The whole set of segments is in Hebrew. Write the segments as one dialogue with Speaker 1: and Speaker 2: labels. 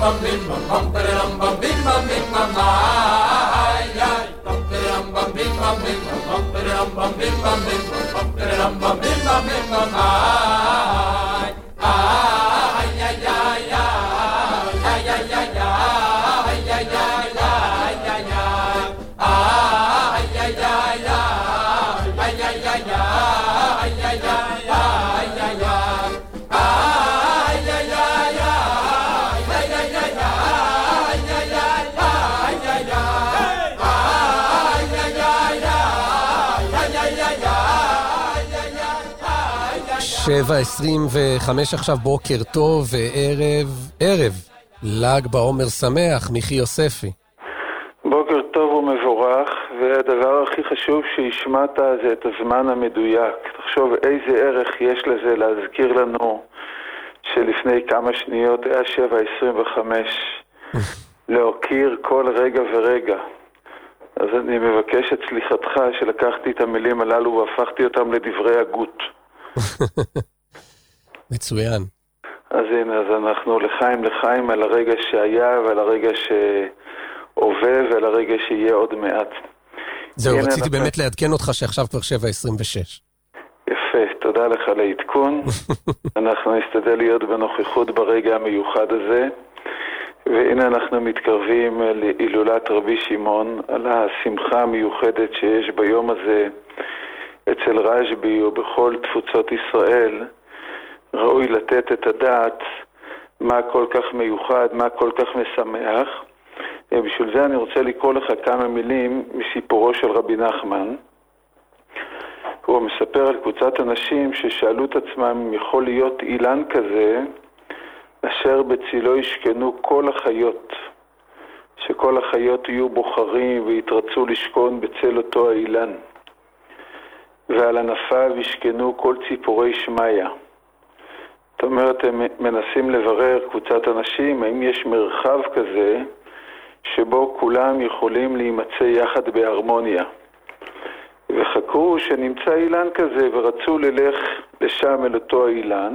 Speaker 1: bam bim bam bam bam bim bam bim bam ay ay bam bam bim bam bim bam bam bim bam bim bam bam bim bam bim bam ay ay ay ay ay ay ay
Speaker 2: שבע 25 עכשיו, בוקר טוב וערב ל"ג בעומר שמח. מיכי יוספי,
Speaker 3: בוקר טוב ומבורך, והדבר הכי חשוב שהשמעת זה את הזמן המדויק. תחשוב איזה ערך יש לזה להזכיר לנו שלפני כמה שניות היה 7:25 להוקיר כל רגע ורגע. אז אני מבקש את סליחתך שלקחתי את המילים הללו והפכתי אותם לדברי הגות.
Speaker 2: מצוין.
Speaker 3: אז הנה, אז אנחנו לחיים על הרגע שהיה ועל הרגע שהווה ועל הרגע שיהיה עוד מעט.
Speaker 2: זהו, רציתי באמת לעדכן אותך שעכשיו כבר 7:26.
Speaker 3: יפה, תודה לך על העדכון. אנחנו נשתדל להיות בנוכחות ברגע המיוחד הזה, והנה אנחנו מתקרבים להילולת רבי שמעון, על השמחה המיוחדת שיש ביום הזה אצל רשב"י ובכל תפוצות ישראל. ראוי לתת את הדעת מה כל כך מיוחד, מה כל כך משמח. בשביל זה אני רוצה לקרוא לך כמה מילים מסיפורו של רבי נחמן. הוא מספר על קבוצת אנשים ששאלו את עצמם אם יכול להיות אילן כזה אשר בצילו ישכנו כל החיות, שכל החיות יהיו בוחרים ויתרצו לשכון בצל אותו האילן, ועל ענפיו ישכנו כל ציפורי שמיה. זאת אומרת, הם מנסים לברר קבוצת אנשים האם יש מרחב כזה שבו כולם יכולים להימצא יחד בהרמוניה, וחקרו שנמצא אילן כזה ורצו ללך לשם אל אותו האילן,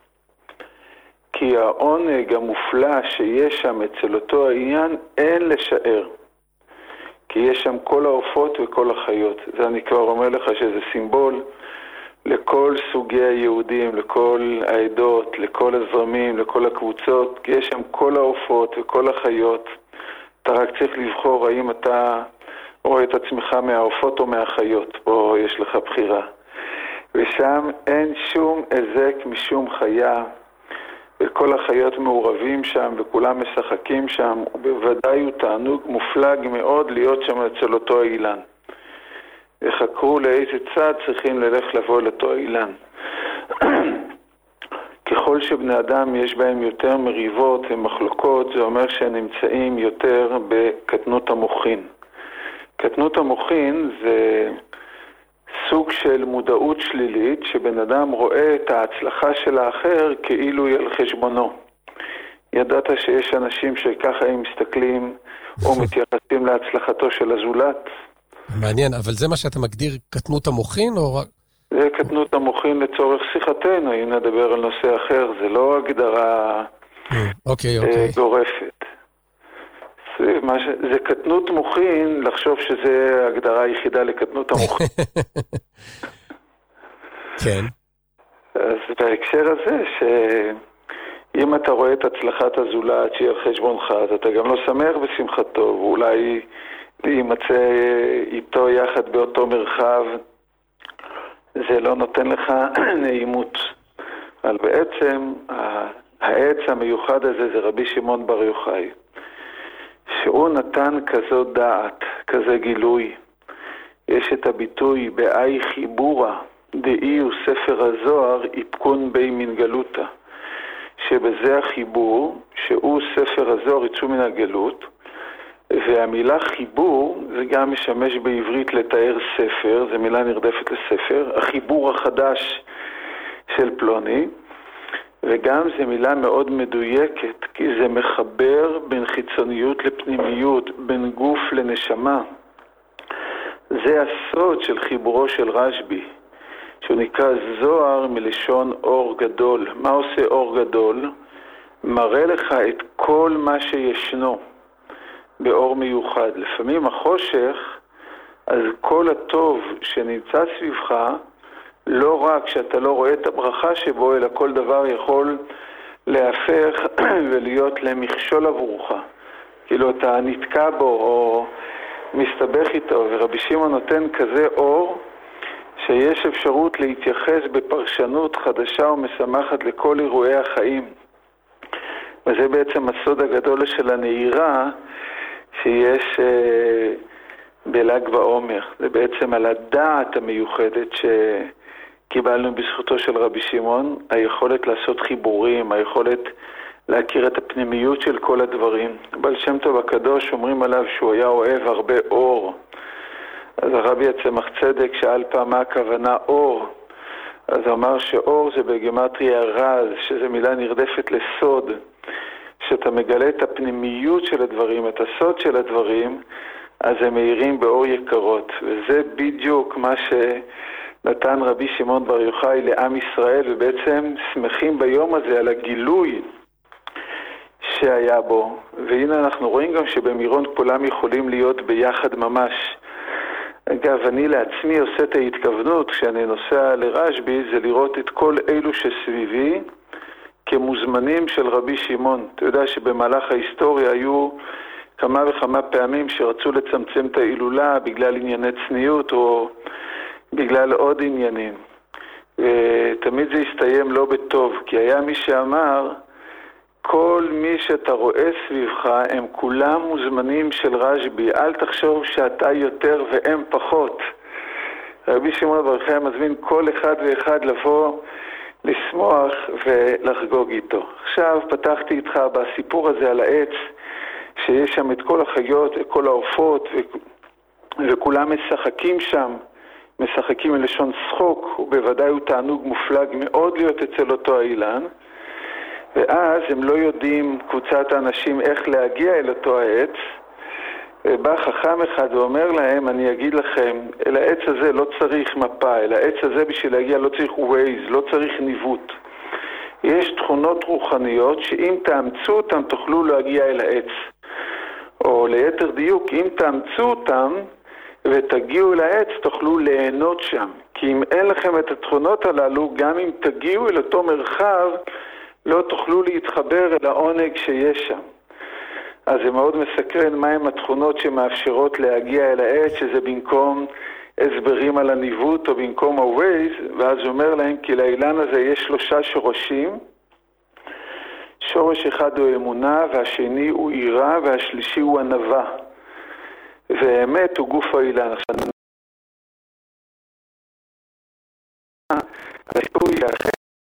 Speaker 3: כי העונג המופלא שיש שם אצל אותו העניין אין לשער, כי יש שם כל העופות וכל החיות. זה אני כבר אומר לך שזה סימבול לכל סוגי היהודים, לכל העדות, לכל הזרמים, לכל הקבוצות, כי יש שם כל העופות וכל החיות. אתה רק צריך לבחור האם אתה רואה את עצמך מהעופות או מהחיות, פה יש לך בחירה. ושם אין שום הזק משום חיה, וכל החיות מעורבים שם וכולם משחקים שם, ובוודאי הוא תענוג מופלג מאוד להיות שם אצל אותו האילן. וחקרו לאיזה צד צריכים ללך לבוא לאותו האילן. ככל שבני אדם יש בהם יותר מריבות ומחלוקות, זה אומר שהם נמצאים יותר בקטנות המוחין. קטנות המוחין זה סוג של מודעות שלילית, שבן אדם רואה את ההצלחה של האחר כאילו היא על חשבונו. ידעת שיש אנשים שככה הם מסתכלים או מתייחסים להצלחתו של הזולת?
Speaker 2: מעניין, אבל זה מה שאתה מגדיר קטנות המוחין או רק?
Speaker 3: זה קטנות המוחין לצורך שיחתנו, אם נדבר על נושא אחר, זה לא הגדרה גורפת. זה קטנות מוחין, לחשוב שזה הגדרה היחידה לקטנות המוחין.
Speaker 2: כן.
Speaker 3: אז בהקשר הזה, שאם אתה רואה את הצלחת הזולת שהיא על חשבונך, אז אתה גם לא שמח בשמחתו, ואולי להימצא איתו יחד באותו מרחב, זה לא נותן לך נעימות. אבל בעצם העץ המיוחד הזה זה רבי שמעון בר יוחאי, שהוא נתן כזו דעת, כזה גילוי. יש את הביטוי באי חיבורה דאי הוא ספר הזוהר איפקון בי מן גלותה, שבזה החיבור, שהוא ספר הזוהר יצאו מן הגלות. והמילה חיבור זה גם משמש בעברית לתאר ספר, זה מילה נרדפת לספר, החיבור החדש של פלוני, וגם זה מילה מאוד מדויקת, כי זה מחבר בין חיצוניות לפנימיות, בין גוף לנשמה. זה הסוד של חיבורו של רשב"י, שהוא נקרא זוהר מלשון אור גדול. מה עושה אור גדול? מראה לך את כל מה שישנו באור מיוחד. לפעמים החושך, אז כל הטוב שנמצא סביבך, לא רק שאתה לא רואה את הברכה שבו, אלא כל דבר יכול להפך ולהיות למכשול עבורך. כאילו אתה נתקע בו או מסתבך איתו, ורבי שמעון נותן כזה אור, שיש אפשרות להתייחס בפרשנות חדשה ומשמחת לכל אירועי החיים. וזה בעצם הסוד הגדול של הנהירה שיש בל"ג בעומר. זה בעצם על הדעת המיוחדת שקיבלנו בזכותו של רבי שמעון, היכולת לעשות חיבורים, היכולת להכיר את הפנימיות של כל הדברים. בעל שם טוב הקדוש אומרים עליו שהוא היה אוהב הרבה אור. אז הרבי הצמח צדק שאל פעם מה הכוונה אור. אז אמר שאור זה בגימטריה רז, שזה מילה נרדפת לסוד. שאתה מגלה את הפנימיות של הדברים, את הסוד של הדברים, אז הם מאירים באור יקרות. וזה בדיוק מה שנתן רבי שמעון בר יוחאי לעם ישראל, ובעצם שמחים ביום הזה על הגילוי שהיה בו. והנה אנחנו רואים גם שבמירון כולם יכולים להיות ביחד ממש. אגב, אני לעצמי עושה את ההתכוונות כשאני נוסע לרשב"י, זה לראות את כל אלו שסביבי כמוזמנים של רבי שמעון. אתה יודע שבמהלך ההיסטוריה היו כמה וכמה פעמים שרצו לצמצם את ההילולה בגלל ענייני צניעות או בגלל עוד עניינים. ותמיד זה הסתיים לא בטוב, כי היה מי שאמר, כל מי שאתה רואה סביבך הם כולם מוזמנים של רשב"י, אל תחשוב שאתה יותר והם פחות. רבי שמעון בר יוחאי מזמין כל אחד ואחד לבוא לשמוח ולחגוג איתו. עכשיו פתחתי איתך בסיפור הזה על העץ, שיש שם את כל החיות וכל העופות וכולם משחקים שם, משחקים מלשון שחוק, ובוודאי הוא תענוג מופלג מאוד להיות אצל אותו האילן. ואז הם לא יודעים, קבוצת האנשים, איך להגיע אל אותו העץ. ובא חכם אחד ואומר להם, אני אגיד לכם, אל העץ הזה לא צריך מפה, אל העץ הזה בשביל להגיע לא צריך ווייז, לא צריך ניווט. יש תכונות רוחניות שאם תאמצו אותם תוכלו להגיע אל העץ. או ליתר דיוק, אם תאמצו אותם ותגיעו אל העץ תוכלו ליהנות שם. כי אם אין לכם את התכונות הללו, גם אם תגיעו אל אותו מרחב, לא תוכלו להתחבר אל העונג שיש שם. אז זה מאוד מסקרן מהם התכונות שמאפשרות להגיע אל העץ, שזה במקום הסברים על הניווט או במקום הווייז, ואז הוא אומר להם כי לאילן הזה יש 3 שורשים. שורש אחד הוא אמונה, והשני הוא יראה, והשלישי הוא ענווה. והאמת הוא גוף האילן. עכשיו, הסיפור היא אחר.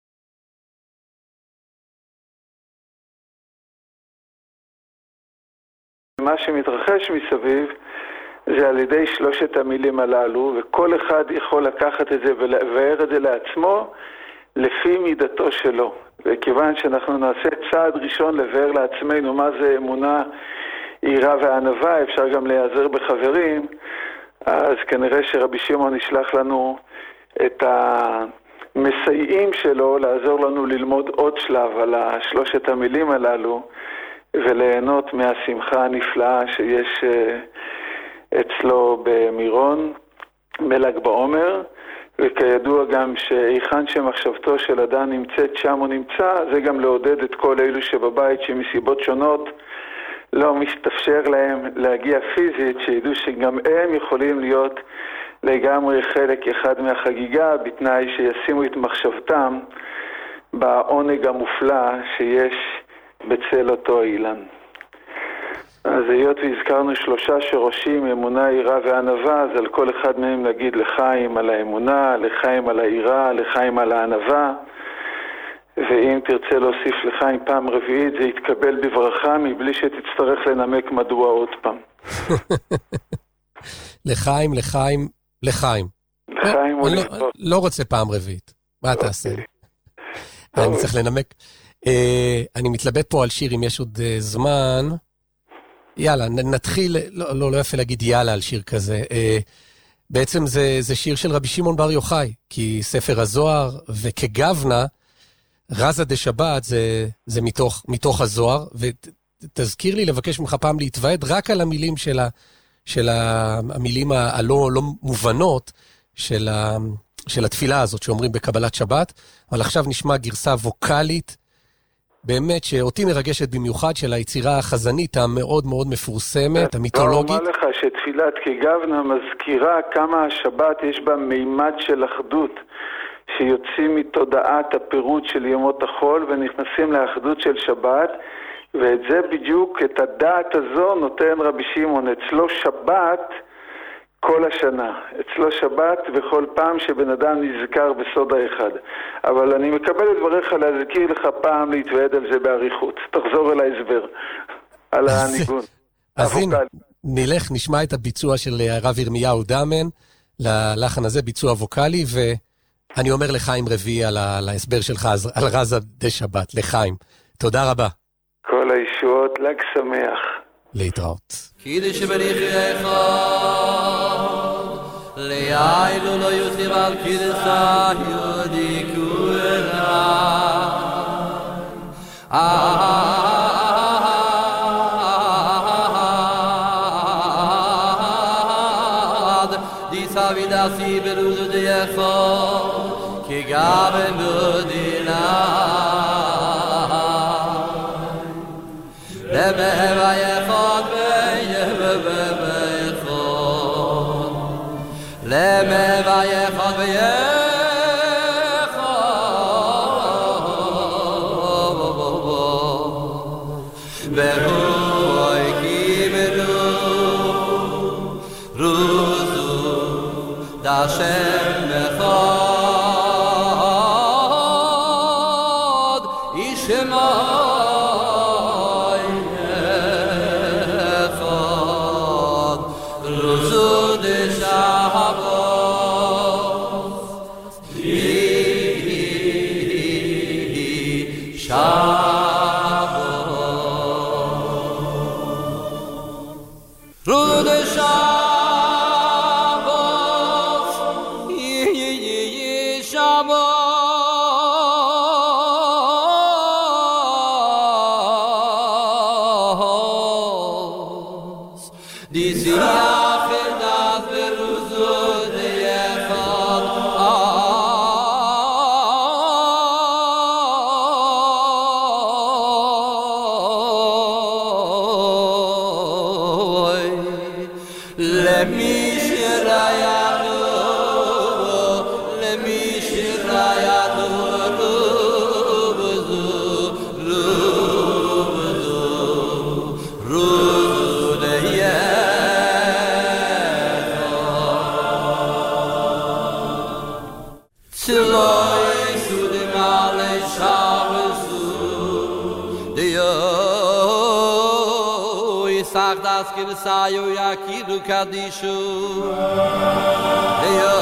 Speaker 3: מה שמתרחש מסביב זה על ידי 3 המילים הללו, וכל אחד יכול לקחת את זה ולבאר את זה לעצמו לפי מידתו שלו. וכיוון שאנחנו נעשה צעד ראשון לבאר לעצמנו מה זה אמונה, יראה וענווה, אפשר גם להיעזר בחברים, אז כנראה שרבי שמעון ישלח לנו את המסייעים שלו לעזור לנו ללמוד עוד שלב על 3 המילים הללו, וליהנות מהשמחה הנפלאה שיש אצלו במירון, בל"ג בעומר, וכידוע גם שאיכן שמחשבתו של אדם נמצאת שם הוא נמצא, זה גם לעודד את כל אלו שבבית שמסיבות שונות לא מסתפשר להם להגיע פיזית, שידעו שגם הם יכולים להיות לגמרי חלק אחד מהחגיגה, בתנאי שישימו את מחשבתם בעונג המופלא שיש בצל אותו אילן. אז היות והזכרנו 3 שורשים, אמונה, יראה וענווה, אז על כל אחד מהם נגיד לחיים על האמונה, לחיים על היראה, לחיים על הענווה, ואם תרצה להוסיף לחיים פעם רביעית, זה יתקבל בברכה מבלי שתצטרך לנמק מדוע עוד פעם.
Speaker 2: לחיים, לחיים, לחיים.
Speaker 3: לחיים ולחיים.
Speaker 2: לא רוצה פעם רביעית. מה תעשה? אני צריך לנמק. אני מתלבט פה על שיר אם יש עוד זמן. יאללה, נתחיל, לא יפה להגיד יאללה על שיר כזה. בעצם זה שיר של רבי שמעון בר יוחאי, כי ספר הזוהר וכגוונה, רזה דה שבת זה מתוך הזוהר, ותזכיר לי לבקש ממך פעם להתוועד רק על המילים של המילים הלא מובנות של התפילה הזאת שאומרים בקבלת שבת, אבל עכשיו נשמע גרסה ווקלית, באמת שאותי מרגשת במיוחד, של היצירה החזנית המאוד מאוד מפורסמת, המיתולוגית.
Speaker 3: אני אומר לך שתפילת כגוונה מזכירה כמה השבת יש בה מימד של אחדות, שיוצאים מתודעת הפירוט של ימות החול ונכנסים לאחדות של שבת, ואת זה בדיוק, את הדעת הזו נותן רבי שמעון. אצלו שבת כל השנה, אצלו שבת בכל פעם שבן אדם נזכר בסוד האחד. אבל אני מקבל את דבריך להזכיר לך פעם להתוועד על זה בעריכות. תחזור אל ההסבר על הניגון.
Speaker 2: אז הנה, נלך, נשמע את הביצוע של הרב ירמיהו דמן ללחן הזה, ביצוע ווקלי, ואני אומר לחיים רביעי על ההסבר שלך על רזה דה שבת. לחיים, תודה רבה.
Speaker 3: כל הישועות, לג שמח.
Speaker 2: להתראות.
Speaker 1: קידש בריחך ליילו לא יוסיב על קידשה יודי כולה דיסה וידסי ברוז דייךו כי גבן בדינה למהווה יחוד ויחוד למהווה יחוד ויחוד והוא קיבלו רוזו דשם מחוד ישמע Sayo yakiru kadishu yo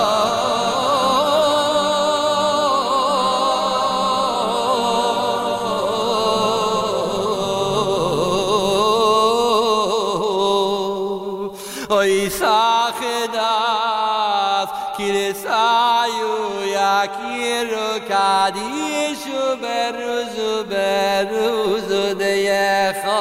Speaker 1: oy sachedas kiresayo yakiru kadishu beruzu de yecha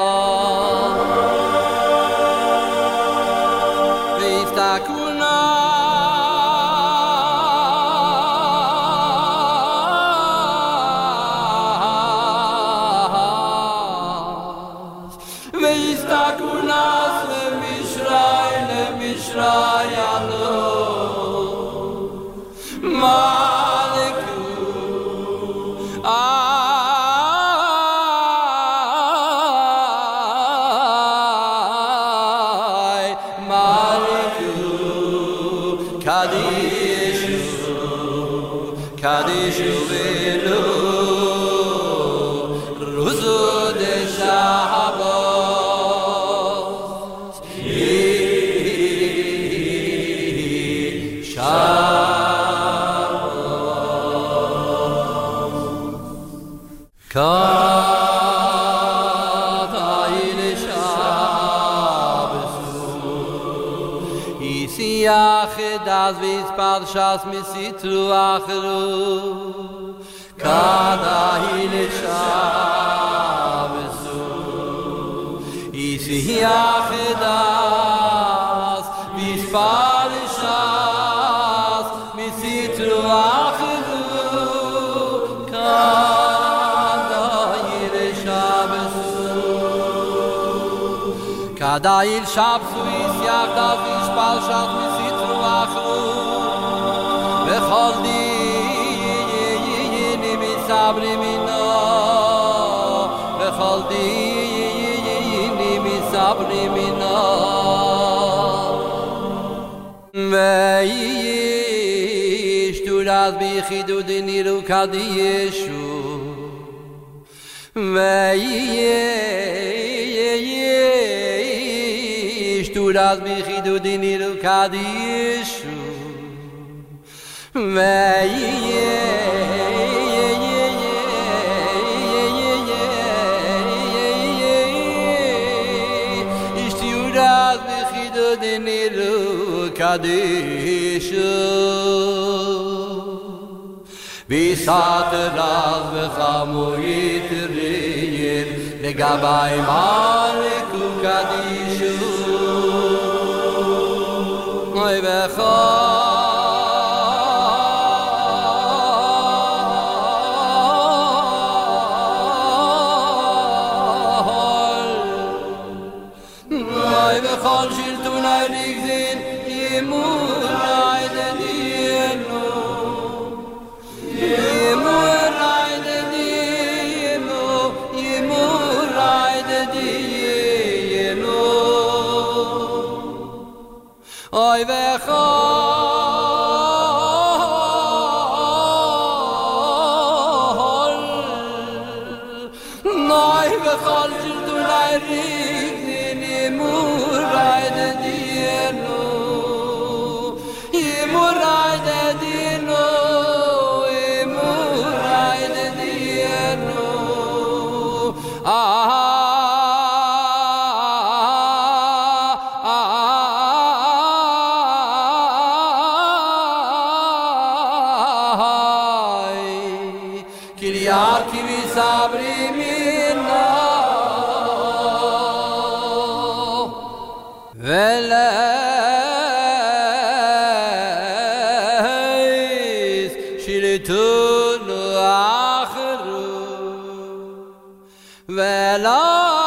Speaker 1: das vis parshas misitru achru
Speaker 4: Kadahil Shabesu Isi Yachidas Vishpal Shas Misitru Achidu Kadahil Shabesu Kadahil Shabesu Isi Yachidas Vishpal Shas Misitru Achidu Vechol sabri mina vechol dini mi sabri mina veish tu raz bi chidud niru kadishu veish tu raz bi chidud niru kadishu Kadishu Visat raz v'chamu yitriyir Legabay maliku kadishu Oy v'chol shiltun ha'rigzin Oy v'chol Noy v'chol shiltun ha'rigzin Yimurayde diyenu Kiryaki vi sabri minna Veleis shiritun akhru Veleis